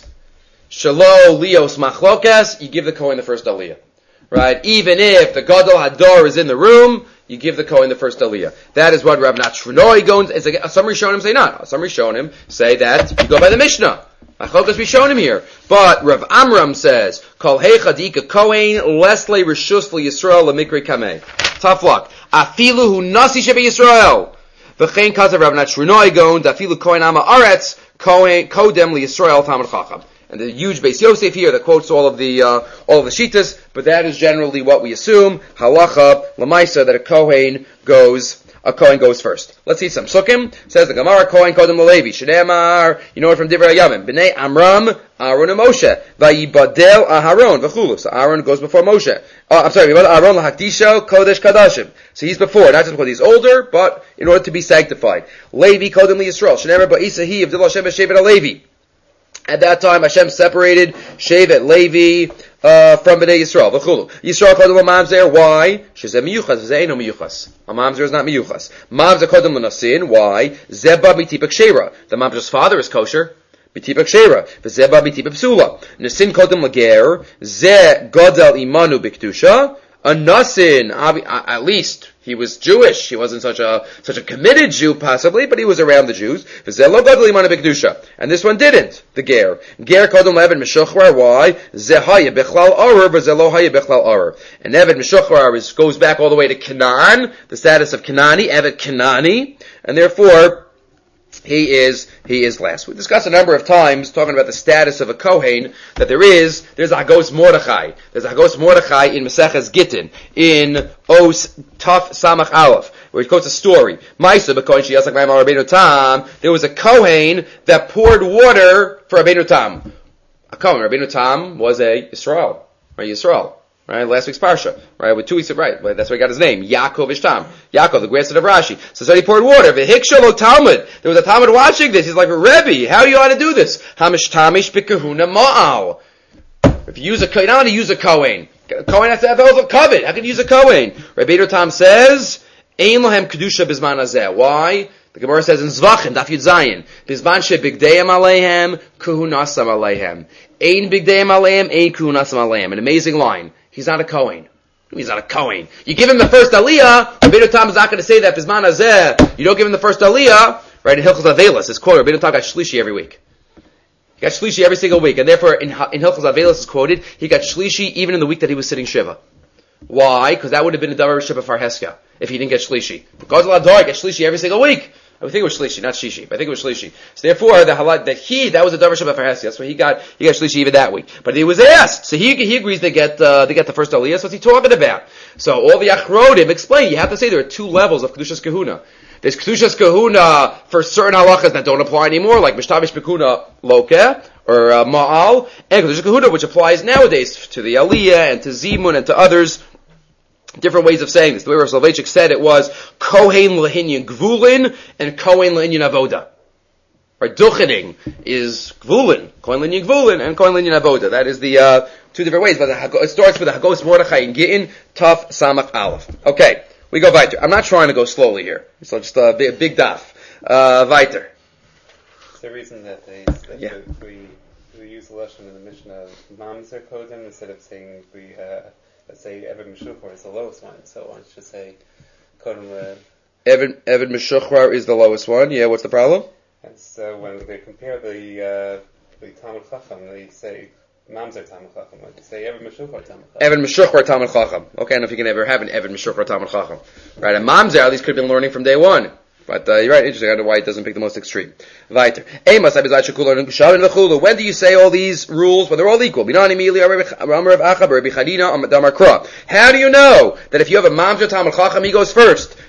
Shalo Lios Machlokas, you give the Kohen the first aliyah. Right? Even if the Gadol Hador is in the room, you give the Kohen the first aliyah. That is what Rav Nachshunoi goes, some Rishonim say not. Some Rishonim say that you go by the Mishnah. Achlokas we shown him here. But Rav Amram says, Kol heicha dika Kohen, lesle rishus Yisrael lemikri kameh. Tough luck. Afilu hu nasi shebe Yisrael. V'chein kazav Rav Nachshunoi goes, afilu Kohen ama aretz, Kohen kodem li Yisrael tamar chacham. And the huge Beis Yosef here that quotes all of the Shittas, but that is generally what we assume. Halacha l'maisa that a Kohen goes first. Let's see some Sukkim. Says the Gemara, Kohen kodem l'Levi. Shneimar, you know it from Divrei Yavim. Bnei Amram, Aaron and Moshe. Vayibadel Aharon v'chulu. So Aaron goes before Moshe. Aaron l'hakdisho kodesh kadashim. So he's before, not just because he's older, but in order to be sanctified. Levi kodem liYisrael. Shneimar ba'isahi of Dil Hashem Shevet Levi. At that time, Hashem separated Shevet Levi from Bnei Yisrael. V'chulu. Yisrael kodem l'mamzer. Why? Shezeh miyuchas. Shezeh eino miyuchas. A mamzer is not miyuchas. Mamzer kodem l'nasin. Why? Zeba mitipak shera. The mamzer's father is kosher. Mitipak shera. V'zeba mitipak psula. Nasin kodem l'ger. Ze godel imanu b'kedusha. A nasin, at least he was Jewish. He wasn't such a committed Jew, possibly, but he was around the Jews. And this one didn't. The ger kodem le'eved meshuchrar. Why? Zehaya bechlal arer, v'zelohaya bechlal arer. And eved meshuchrar goes back all the way to Canaan, the status of Kanani, eved Kanani, and therefore he is last. We discussed a number of times talking about the status of a Kohen that there's a Hagos Mordechai. There's a Hagos Mordechai in Maseches Gittin in Os Taf Samach Aleph, where he quotes a story. Maisa b'Kohen sheyasak ma'am Rabbeinu Tam. There was a Kohen that poured water for Rabbeinu Tam. A Kohen. Rabbeinu Tam was a Yisrael. Right? Yisrael. Right, last week's parsha, right, with 2 weeks of, right, that's where he got his name, Yaakov Ishtam. Yaakov, the grandson of Rashi. So he poured water. V'hikshalo Talmud. There was a Talmud watching this. He's like, Rebbe, how do you ought to do this? Hamish tamish b'kahuna ma'al. If you use you don't want to use a Kohen. Kohen has to have a covet. How can you use a Kohen? Rabbeinu Tam says, Ein lohem kedusha bizman hazeh. Why? The Gemara says in Zvachim, Daf Yud Zayin, Bizman she bigdeyim aleihem, kuhunasam aleihem. Ein bigdeyim aleihem, ein kuhunasam aleihem. An amazing line. He's not a Kohen. He's not a Kohen. You give him the first aliyah, Rabbeinu Tam is not going to say that Bizman hazeh. You don't give him the first aliyah, right? In Hilchos Avelis, it's quoted, Rabbeinu Tam got shlishi every week. He got shlishi every single week, and therefore in Hilchos Avelis is quoted, he got shlishi even in the week that he was sitting Shiva. Why? Because that would have been a davar Shiva for Heska if he didn't get shlishi. Because of Lador, get shlishi every single week. I would think it was shlishi, not shishi, but I think it was shlishi. So therefore, that was a davar Shiva for Heska. That's why he got shlishi even that week. But he was asked, so he agrees to get the first aliyah. So what's he talking about? So all the achrodim explain. You have to say there are 2 levels of kedushas kahuna. There's kedushas kahuna for certain halachas that don't apply anymore, like mishtavish bekuna loke or ma'al, and kedushas kahuna which applies nowadays to the aliyah and to zimun and to others. Different ways of saying this. The way Rav Soloveitchik said it was Kohen Lehinyan Gvulin and Kohen Lehinyan Avoda. Right, Duchening is Gvulin, Kohen Lehinyan Gvulin and Kohen Lehinyan Avoda. That is the 2 different ways, but it starts with the Hagos Mordechai in Gittin, Taf Samach Aleph. Okay, we go weiter. I'm not trying to go slowly here, so just a big daf. Weiter. It's the reason that we use the lashon in the Mishnah Mamzer Kodem instead of saying we let's say Evan Meshuchar is the lowest one, so why don't you just say Kodem Evan Meshuchar is the lowest one. Yeah, what's the problem? And so when they compare the Talmud Chacham, they say Mamzer Talmud Chacham. They say Evan Meshuchar Talmud Chacham. Evan Meshuchar Talmud Chacham. Okay, I don't know if you can ever have an Evan Meshuchar Talmud Chacham. Right, and Mamzer at least could have been learning from day one. But you're right, interesting. I don't know why it doesn't pick the most extreme. Weiter. When do you say all these rules? Well, they're all equal. How do you know that if you have a Mamzer Talmud Chacham, he goes first?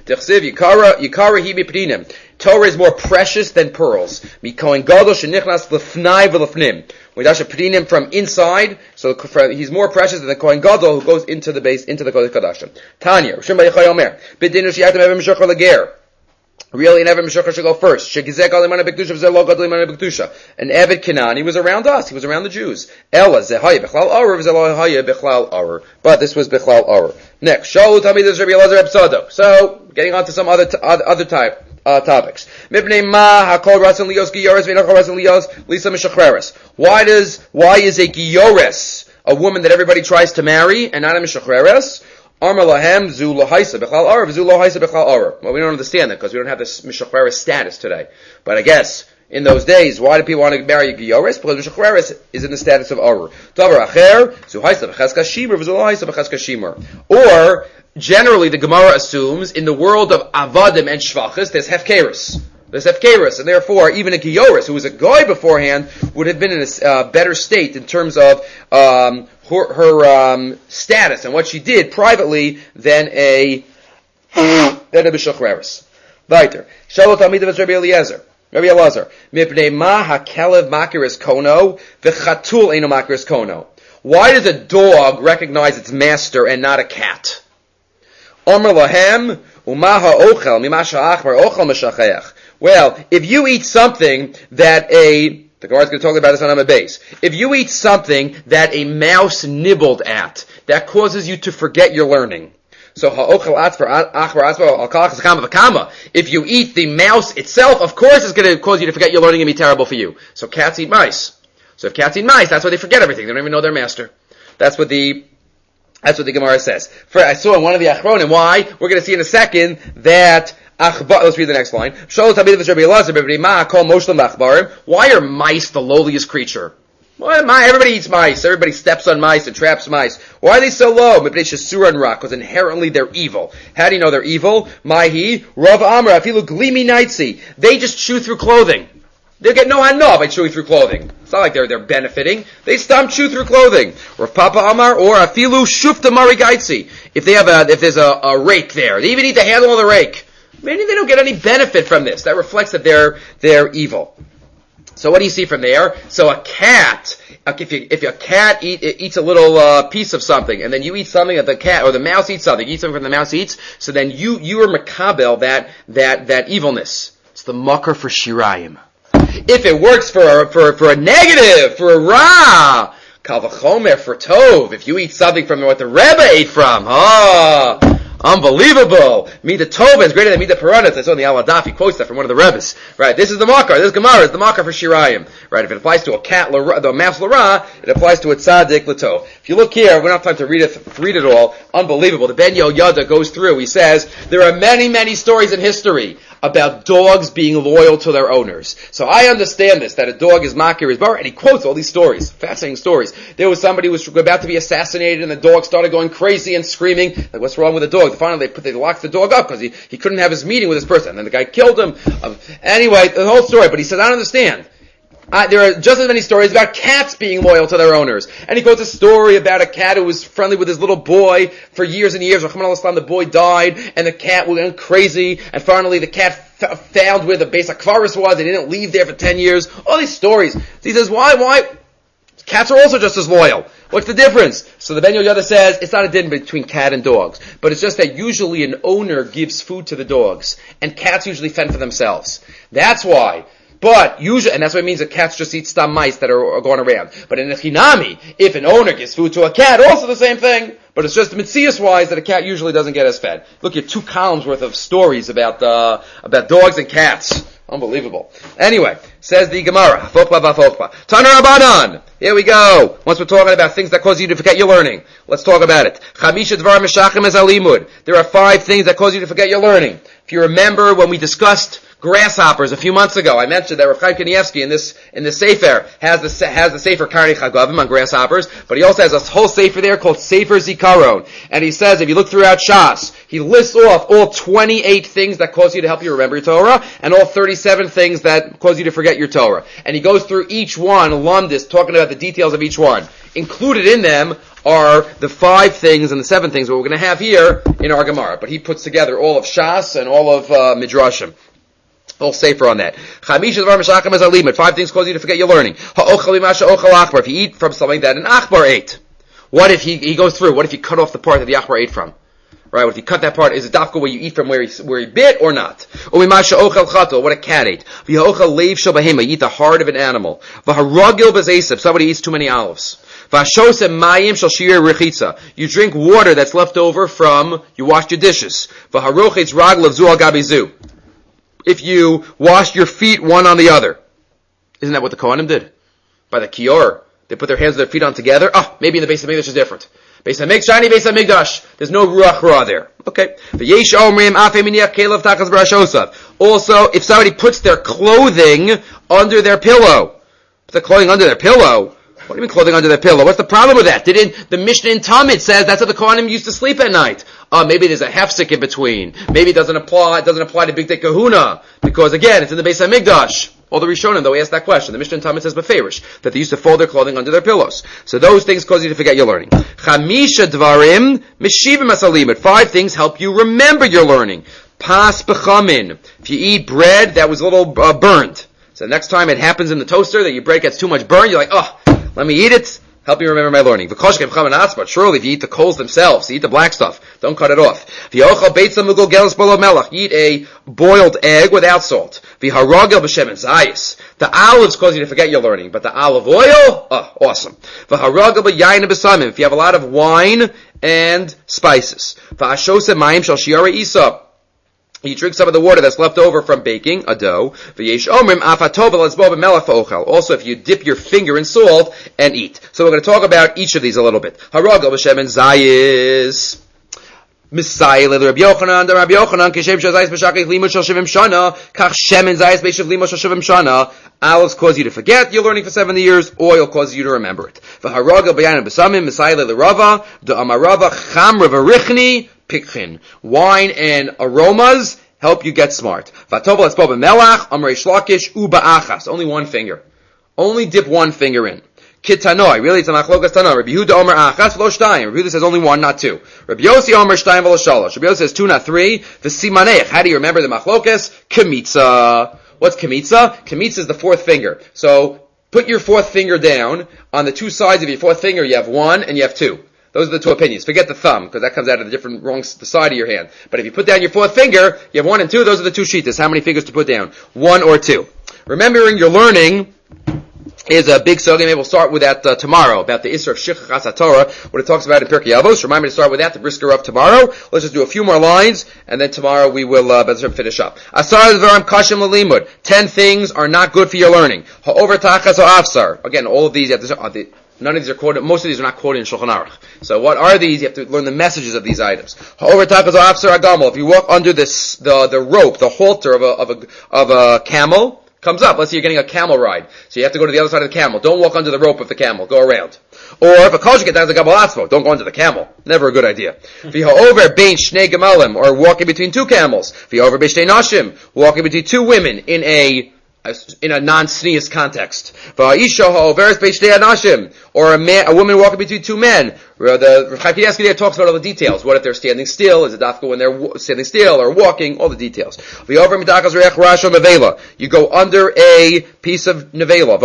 Torah is more precious than pearls. From inside, so he's more precious than the Kohen Gadol who goes into the base, into the Kodesh Kodashim. Tanya, really, an Eved Meshuchar should go first. An Eved Kenani was around us. He was around the Jews. But this was Bechlal Arer. Next, so getting on to some other topics. Why is a Giyores a woman that everybody tries to marry and not a Mishachreres? Well, we don't understand that because we don't have this Mishachreres status today. But I guess in those days, why do people want to marry a Giyores? Because Mishachreres is in the status of Arer. Or generally, the Gemara assumes in the world of Avadim and Shvachas, there's Hefkeris. And therefore, even a Giyores, who was a goy beforehand, would have been in a better state in terms of her status and what she did privately than a B'Shachreres. Weiter. Shalot Amidav Rabbi Eliezer. Rabbi Elazar. Mipnei ma hakelev makiris kono v'chatul eino makiris kono. Why does a dog recognize its master and not a cat? Omer lahem umaha ochel mimasha achbar ochel meshacheach. Well, if you eat something that the Gemara is going to talk about this on Amud Beis. If you eat something that a mouse nibbled at, that causes you to forget your learning. So if you eat the mouse itself, of course it's going to cause you to forget your learning and be terrible for you. So cats eat mice. So if cats eat mice, that's why they forget everything. They don't even know their master. That's what the Gemara says. I saw in one of the Achronim why. We're going to see in a second that let's read the next line. Why are mice the lowliest creature? Everybody eats mice. Everybody steps on mice and traps mice. Why are they so low? Because inherently they're evil. How do you know they're evil? They just chew through clothing. They get no hana by chewing through clothing. It's not like they're benefiting. They chew through clothing. Or Papa Amar, or afilu shufta marigaitzi. If there's a rake there, they even eat the handle of the rake. Maybe they don't get any benefit from this. That reflects that they're evil. So what do you see from there? So a cat, if a cat eats a little piece of something, and then you eat something that the cat or the mouse eats something, eat something from the mouse eats, so then you are makabel that evilness. It's the makar for shirayim. If it works for a negative, for a ra, kal v'chomer for tov. If you eat something from what the Rebbe ate from, unbelievable! Mida Tova is greater than Mida Paranas. I saw in the Aladaf, he quotes that from one of the Rebbes. Right, this is the Makar, this Gemara is the Makar for Shirayim. Right, if it applies to a cat, the mouse Lara, it applies to a Tzaddik Latov. If you look here, we don't have time to read it all. Unbelievable. The Ben Yoyada goes through, he says, there are many, many stories in history about dogs being loyal to their owners. So I understand this, that a dog is Makir is Bar, and he quotes all these stories, fascinating stories. There was somebody who was about to be assassinated, and the dog started going crazy and screaming, like, what's wrong with the dog? Finally, they locked the dog up because he couldn't have his meeting with this person, and then the guy killed him. Anyway, the whole story, but he says, I don't understand. There are just as many stories about cats being loyal to their owners. And he quotes a story about a cat who was friendly with his little boy for years and years. The boy died, and the cat went crazy, and finally the cat found where the base of Kvaris was, and he didn't leave there for 10 years. All these stories. So he says, why? Cats are also just as loyal. What's the difference? So the Ben Yoyada says, it's not a difference between cat and dogs, but it's just that usually an owner gives food to the dogs, and cats usually fend for themselves. That's why. But usually, and that's what it means that cats just eat stam mice that are going around. But in a chinami, if an owner gives food to a cat, also the same thing. But it's just mitzias wise that a cat usually doesn't get as fed. Look at 2 columns worth of stories about dogs and cats. Unbelievable. Anyway, says the Gemara, Fokba v'Fokba. Taner Rabbanan. Here we go. Once we're talking about things that cause you to forget your learning, let's talk about it. Chamisha dvar meshachim es alimud. There are 5 things that cause you to forget your learning. If you remember when we discussed grasshoppers a few months ago, I mentioned that Rav Chaim Kanievsky in this Sefer has the Sefer Karni Chagavim on grasshoppers, but he also has a whole Sefer there called Sefer Zikaron. And he says, if you look throughout Shas, he lists off all 28 things that cause you to help you remember your Torah, and all 37 things that cause you to forget your Torah. And he goes through each one, Lumdis, talking about the details of each one. Included in them are the 5 things and the 7 things what we're going to have here in our Gemara. But he puts together all of Shas and all of Midrashim. Whole safer on that. 5 things cause you to forget your learning. If you eat from something that an Achbar ate. What if he goes through? What if you cut off the part that the Achbar ate from? Right? What if you cut that part? Is it dafka where you eat from where he bit or not? What a cat ate. You eat the heart of an animal. Somebody eats too many olives. You drink water that's left over from, you washed your dishes. If you washed your feet one on the other. Isn't that what the Kohanim did? By the Kior. They put their hands and their feet on together. Maybe in the Beis HaMikdash is different. Beis HaMikdash, there's no Ruach Ra there. Okay. Also, if somebody puts their clothing under their pillow. Put the clothing under their pillow. What do you mean clothing under their pillow? What's the problem with that? The Mishnah in Talmud says that's how the Kohanim used to sleep at night. Maybe there's a hefsek in between. Maybe it doesn't apply to Big Day Kahuna. Because again, it's in the Beis HaMikdash. All the Rishonim, though, asked that question. The Mishnah in Talmud says beferish, that they used to fold their clothing under their pillows. So those things cause you to forget your learning. Chamisha dvarim, meshivim asalim. 5 things help you remember your learning. Pas b'chamin. If you eat bread that was a little burned. So next time it happens in the toaster that your bread gets too much burn, you're like, let me eat it. Help me remember my learning. But surely if you eat the coals themselves, you eat the black stuff, don't cut it off. Eat a boiled egg without salt. The olives cause you to forget your learning, but the olive oil, awesome. If you have a lot of wine and spices. You drink some of the water that's left over from baking a dough. Also, if you dip your finger in salt and eat. So we're going to talk about each of these a little bit. Haragal b'shem and zayis. Misayil Rabbi Yochanan, Rabbi Yochanan, kishem shazayis b'shakik limud shel shivim shana, kach shemen zayis b'shav limud shel shivim shana. Olives cause you to forget, you're learning for 70 years, oil causes you to remember it. V'haragal b'yayin b'samim, misayil l'rava, da'amarava chamra v'richni, pikchin. Wine and aromas help you get smart. Vatov l'tzbo b'melach, amrei shlakish, uba'achas. Only one finger. Only dip one finger in. Kitanoi, really it's a machlokas tanoi. Rabbi Yehuda Omer achas v'lo shtayim. Rabbi Yehuda says only one, not two. Rabbi Yossi Omer shtayim v'lo shalosh. Rabbi Yossi says 2, not 3. V'simanech. How do you remember the machlokas? Kemitza. What's kemitza? Kemitza is the 4th finger. So put your 4th finger down. On the 2 sides of your 4th finger, you have 1 and you have 2. Those are the 2 opinions. Forget the thumb, because that comes out of the the side of your hand. But if you put down your 4th finger, you have 1 and 2. Those are the 2 shittas. How many fingers to put down? 1 or 2. Remembering your learning is a big sugya. Maybe we'll start with that tomorrow, about the Isra of Shichachas HaTorah, what it talks about in Pirkei Avos. Remind me to start with that, to brisker up tomorrow. Let's just do a few more lines, and then tomorrow we will finish up. Asar Dvarim Kashim L'Limud. 10 things are not good for your learning. Ha'over Tachas Ha'afsar. Again, all of these, none of these are quoted, most of these are not quoted in Shulchan Aruch. So what are these? You have to learn the messages of these items. Ha'over Tachas Ha'afsar Agamol. If you walk under the rope, the halter of a camel, comes up. Let's say you're getting a camel ride. So you have to go to the other side of the camel. Don't walk under the rope of the camel. Go around. Or if a kosher gets down to the gabalatzmo, don't go under the camel. Never a good idea. V'ha'over bein shnei gemalim, or walking between 2 camels. V'ha'over bein shnei nashim, walking between 2 women in a non-sneeze context. V'ha'isha ha'overes bein shnei anashim, or a woman walking between 2 men. The Rav Chaim Kanievsky there talks about all the details. What if they're standing still? Is it dafka when they're standing still or walking? All the details. You go under a piece of nevela.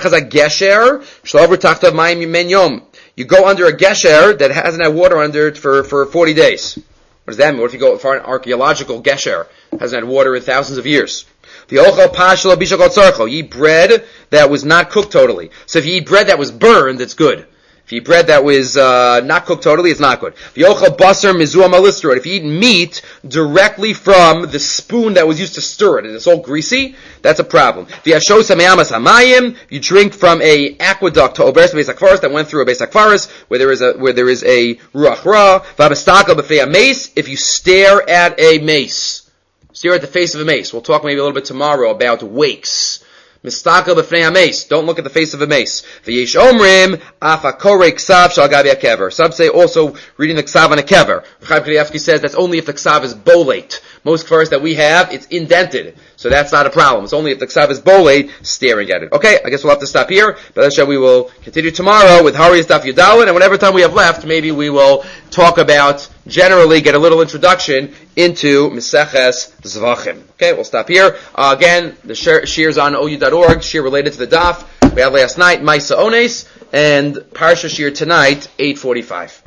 You go under a gesher that hasn't had water under it for 40 days. What does that mean? What if you go for an archaeological gesher? Hasn't had water in thousands of years. You eat bread that was not cooked totally. So if you eat bread that was burned, it's good. If you eat bread that was not cooked totally, it's not good. V'yochel basar mizuam alistrot. If you eat meat directly from the spoon that was used to stir it, and it's all greasy, that's a problem. V'yashos hameyamas hamayim. You drink from a aqueduct to Oberes Beis HaKfaros that went through a Beis HaKfaros where there is a ruach ra. V'abastaka b'fei mace. If you stare at a mace, stare at the face of a mace. We'll talk maybe a little bit tomorrow about wakes. Mistakel b'fnei hameis. Don't look at the face of a mace. V'yesh omrim afa korei ksav shal gabi hakever. Some say also reading the ksav on a kever. Chaim Kanievsky says that's only if the ksav is bolate. Most kfaros that we have, it's indented, so that's not a problem. It's only if the ksav is bolate, staring at it. Okay, I guess we'll have to stop here. But we will continue tomorrow with Hari's Daf Yudalin, and whatever time we have left, maybe we will talk about, generally get a little introduction into Meseches Zvachim. Okay, we'll stop here. Again, the shiur's on OU.org, shiur related to the daf. We had last night, Maisa Ones, and Parsha shiur tonight, 8:45.